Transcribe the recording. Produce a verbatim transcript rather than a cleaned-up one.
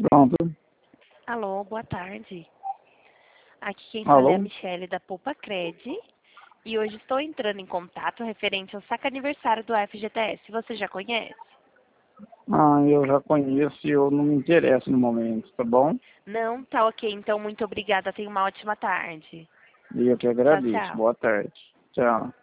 Pronto. Alô, boa tarde. Aqui quem fala é a Alô? Michele da Poupa Cred. E hoje estou entrando em contato referente ao saque aniversário do F G T S. Você já conhece? Ah, eu já conheço e eu não me interesso no momento, tá bom? Não? Tá ok. Então, muito obrigada. Tenha uma ótima tarde. E eu que Tchau, agradeço. tchau. Boa tarde. Tchau.